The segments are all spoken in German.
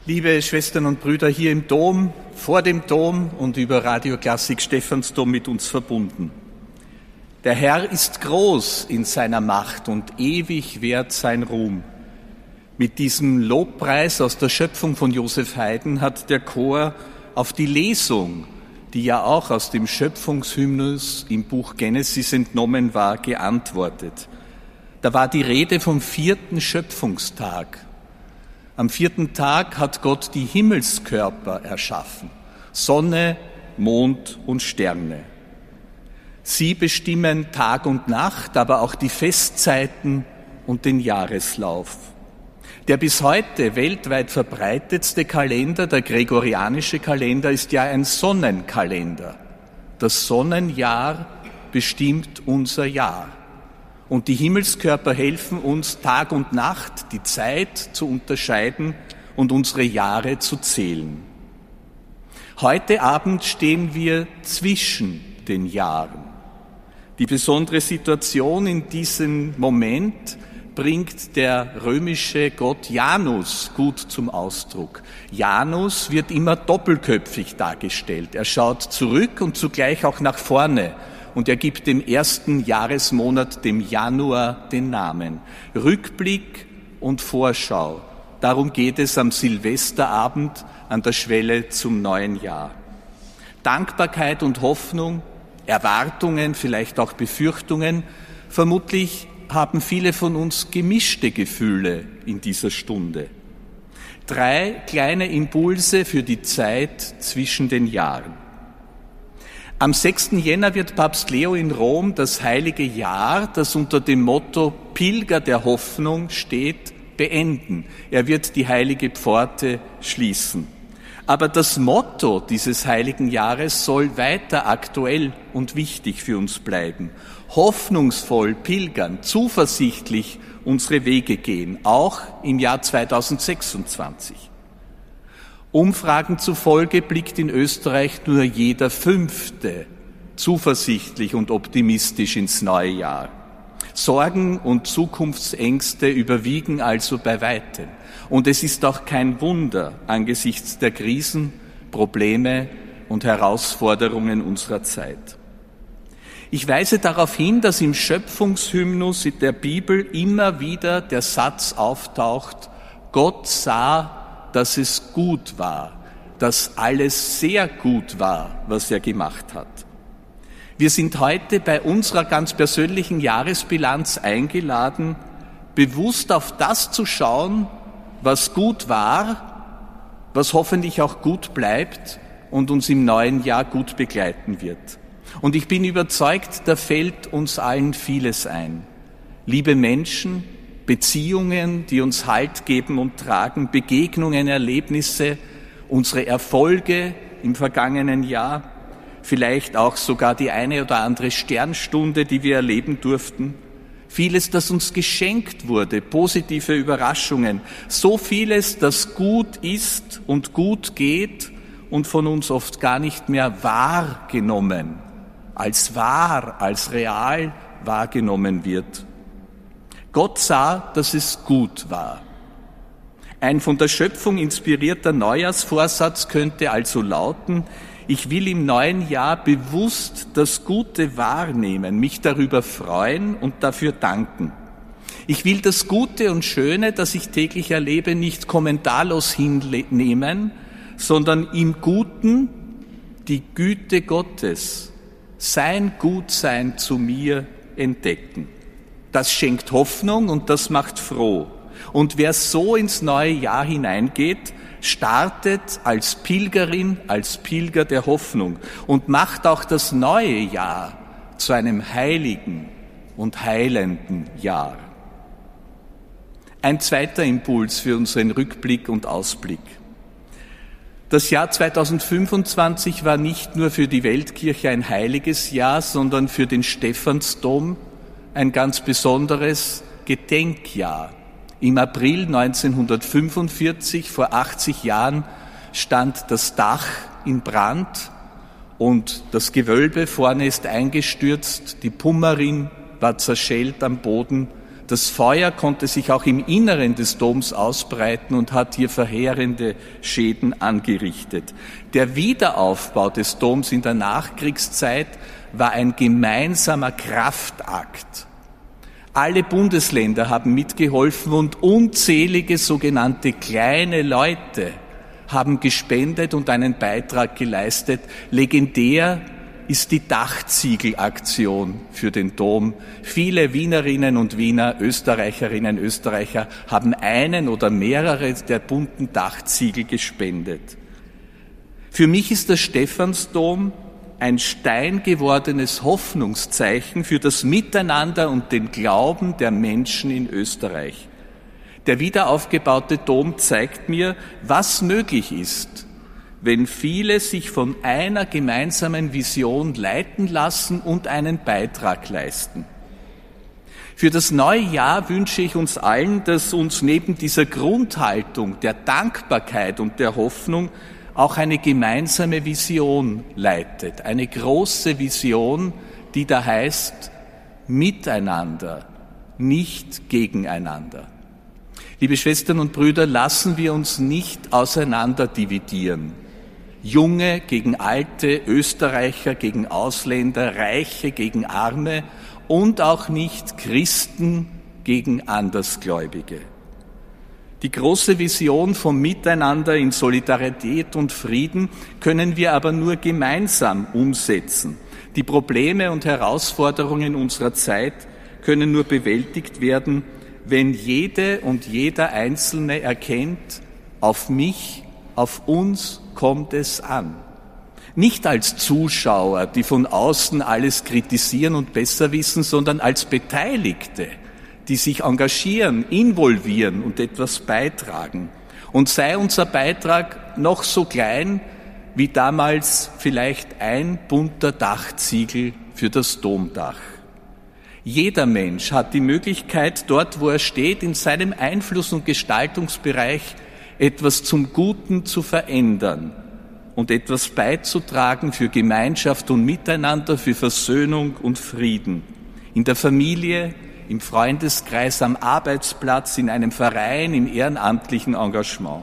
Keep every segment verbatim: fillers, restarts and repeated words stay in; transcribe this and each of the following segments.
Liebe Schwestern und Brüder hier im Dom, vor dem Dom und über Radio Klassik Stephansdom mit uns verbunden. Der Herr ist groß in seiner Macht und ewig währt sein Ruhm. Mit diesem Lobpreis aus der Schöpfung von Josef Haydn hat der Chor auf die Lesung, die ja auch aus dem Schöpfungshymnus im Buch Genesis entnommen war, geantwortet. Da war die Rede vom vierten Schöpfungstag. Am vierten Tag hat Gott die Himmelskörper erschaffen, Sonne, Mond und Sterne. Sie bestimmen Tag und Nacht, aber auch die Festzeiten und den Jahreslauf. Der bis heute weltweit verbreitetste Kalender, der gregorianische Kalender, ist ja ein Sonnenkalender. Das Sonnenjahr bestimmt unser Jahr. Und die Himmelskörper helfen uns, Tag und Nacht, die Zeit zu unterscheiden und unsere Jahre zu zählen. Heute Abend stehen wir zwischen den Jahren. Die besondere Situation in diesem Moment bringt der römische Gott Janus gut zum Ausdruck. Janus wird immer doppelköpfig dargestellt. Er schaut zurück und zugleich auch nach vorne. Und er gibt dem ersten Jahresmonat, dem Januar, den Namen. Rückblick und Vorschau. Darum geht es am Silvesterabend an der Schwelle zum neuen Jahr. Dankbarkeit und Hoffnung, Erwartungen, vielleicht auch Befürchtungen. Vermutlich haben viele von uns gemischte Gefühle in dieser Stunde. Drei kleine Impulse für die Zeit zwischen den Jahren. Am sechsten Jänner wird Papst Leo in Rom das heilige Jahr, das unter dem Motto Pilger der Hoffnung steht, beenden. Er wird die heilige Pforte schließen. Aber das Motto dieses heiligen Jahres soll weiter aktuell und wichtig für uns bleiben. Hoffnungsvoll pilgern, zuversichtlich unsere Wege gehen, auch im Jahr zweitausendsechsundzwanzig. Umfragen zufolge blickt in Österreich nur jeder Fünfte zuversichtlich und optimistisch ins neue Jahr. Sorgen und Zukunftsängste überwiegen also bei weitem. Und es ist auch kein Wunder angesichts der Krisen, Probleme und Herausforderungen unserer Zeit. Ich weise darauf hin, dass im Schöpfungshymnus in der Bibel immer wieder der Satz auftaucht, Gott sah, dass es gut war, dass alles sehr gut war, was er gemacht hat. Wir sind heute bei unserer ganz persönlichen Jahresbilanz eingeladen, bewusst auf das zu schauen, was gut war, was hoffentlich auch gut bleibt und uns im neuen Jahr gut begleiten wird. Und ich bin überzeugt, da fällt uns allen vieles ein. Liebe Menschen, Beziehungen, die uns Halt geben und tragen, Begegnungen, Erlebnisse, unsere Erfolge im vergangenen Jahr, vielleicht auch sogar die eine oder andere Sternstunde, die wir erleben durften. Vieles, das uns geschenkt wurde, positive Überraschungen, so vieles, das gut ist und gut geht und von uns oft gar nicht mehr wahrgenommen, als wahr, als real wahrgenommen wird. Gott sah, dass es gut war. Ein von der Schöpfung inspirierter Neujahrsvorsatz könnte also lauten, ich will im neuen Jahr bewusst das Gute wahrnehmen, mich darüber freuen und dafür danken. Ich will das Gute und Schöne, das ich täglich erlebe, nicht kommentarlos hinnehmen, sondern im Guten die Güte Gottes, sein Gutsein zu mir entdecken. Das schenkt Hoffnung und das macht froh. Und wer so ins neue Jahr hineingeht, startet als Pilgerin, als Pilger der Hoffnung und macht auch das neue Jahr zu einem heiligen und heilenden Jahr. Ein zweiter Impuls für unseren Rückblick und Ausblick. Das Jahr zweitausendfünfundzwanzig war nicht nur für die Weltkirche ein heiliges Jahr, sondern für den Stephansdom ein ganz besonderes Gedenkjahr. Im April neunzehnhundertfünfundvierzig, vor achtzig Jahren, stand das Dach in Brand und das Gewölbe vorne ist eingestürzt, die Pummerin war zerschellt am Boden, Das Feuer konnte sich auch im Inneren des Doms ausbreiten und hat hier verheerende Schäden angerichtet. Der Wiederaufbau des Doms in der Nachkriegszeit war ein gemeinsamer Kraftakt. Alle Bundesländer haben mitgeholfen und unzählige sogenannte kleine Leute haben gespendet und einen Beitrag geleistet. Legendär ist die Dachziegelaktion für den Dom. Viele Wienerinnen und Wiener, Österreicherinnen und Österreicher haben einen oder mehrere der bunten Dachziegel gespendet. Für mich ist der Stephansdom ein steingewordenes Hoffnungszeichen für das Miteinander und den Glauben der Menschen in Österreich. Der wiederaufgebaute Dom zeigt mir, was möglich ist, wenn viele sich von einer gemeinsamen Vision leiten lassen und einen Beitrag leisten. Für das neue Jahr wünsche ich uns allen, dass uns neben dieser Grundhaltung der Dankbarkeit und der Hoffnung auch eine gemeinsame Vision leitet. Eine große Vision, die da heißt, miteinander, nicht gegeneinander. Liebe Schwestern und Brüder, lassen wir uns nicht auseinander dividieren. Junge gegen Alte, Österreicher gegen Ausländer, Reiche gegen Arme und auch nicht Christen gegen Andersgläubige. Die große Vision vom Miteinander in Solidarität und Frieden können wir aber nur gemeinsam umsetzen. Die Probleme und Herausforderungen unserer Zeit können nur bewältigt werden, wenn jede und jeder Einzelne erkennt, auf mich, auf uns kommt es an. Nicht als Zuschauer, die von außen alles kritisieren und besser wissen, sondern als Beteiligte, die sich engagieren, involvieren und etwas beitragen. Und sei unser Beitrag noch so klein, wie damals vielleicht ein bunter Dachziegel für das Domdach. Jeder Mensch hat die Möglichkeit, dort, wo er steht, in seinem Einfluss- und Gestaltungsbereich etwas zum Guten zu verändern und etwas beizutragen für Gemeinschaft und Miteinander, für Versöhnung und Frieden. In der Familie, im Freundeskreis, am Arbeitsplatz, in einem Verein, im ehrenamtlichen Engagement.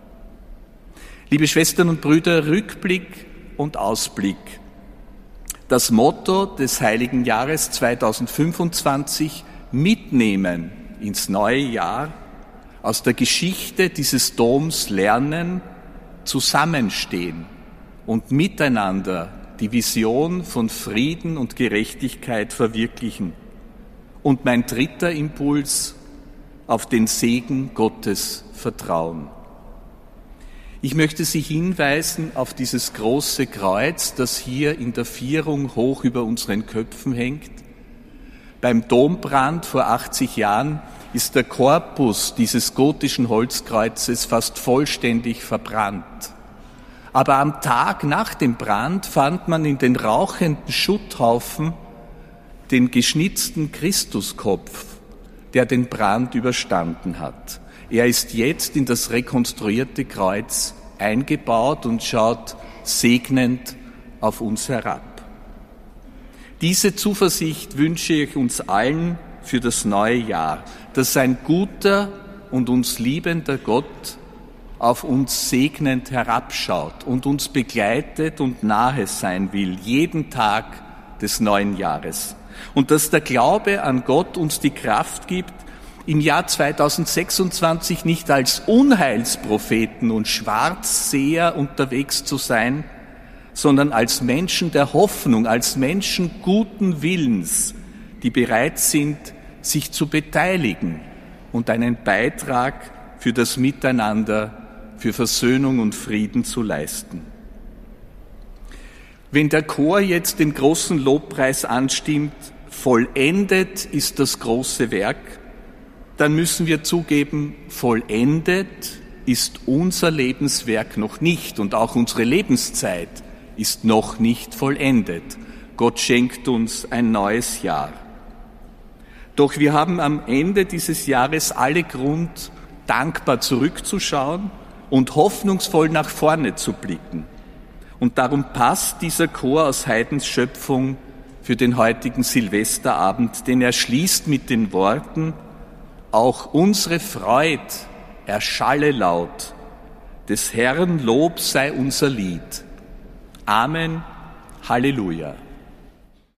Liebe Schwestern und Brüder, Rückblick und Ausblick. Das Motto des Heiligen Jahres zweitausendfünfundzwanzig, mitnehmen ins neue Jahr, aus der Geschichte dieses Doms lernen, zusammenstehen und miteinander die Vision von Frieden und Gerechtigkeit verwirklichen. Und mein dritter Impuls, auf den Segen Gottes vertrauen. Ich möchte Sie hinweisen auf dieses große Kreuz, das hier in der Vierung hoch über unseren Köpfen hängt. Beim Dombrand vor achtzig Jahren ist der Korpus dieses gotischen Holzkreuzes fast vollständig verbrannt. Aber am Tag nach dem Brand fand man in den rauchenden Schutthaufen den geschnitzten Christuskopf, der den Brand überstanden hat. Er ist jetzt in das rekonstruierte Kreuz eingebaut und schaut segnend auf uns herab. Diese Zuversicht wünsche ich uns allen für das neue Jahr, dass ein guter und uns liebender Gott auf uns segnend herabschaut und uns begleitet und nahe sein will, jeden Tag des neuen Jahres. Und dass der Glaube an Gott uns die Kraft gibt, im Jahr zweitausendsechsundzwanzig nicht als Unheilspropheten und Schwarzseher unterwegs zu sein, sondern als Menschen der Hoffnung, als Menschen guten Willens, die bereit sind, sich zu beteiligen und einen Beitrag für das Miteinander, für Versöhnung und Frieden zu leisten. Wenn der Chor jetzt den großen Lobpreis anstimmt, vollendet ist das große Werk, dann müssen wir zugeben, vollendet ist unser Lebenswerk noch nicht und auch unsere Lebenszeit ist noch nicht vollendet. Gott schenkt uns ein neues Jahr. Doch wir haben am Ende dieses Jahres alle Grund, dankbar zurückzuschauen und hoffnungsvoll nach vorne zu blicken. Und darum passt dieser Chor aus Haydns Schöpfung für den heutigen Silvesterabend, denn er schließt mit den Worten: auch unsere Freud erschalle laut, des Herrn Lob sei unser Lied. Amen, Halleluja.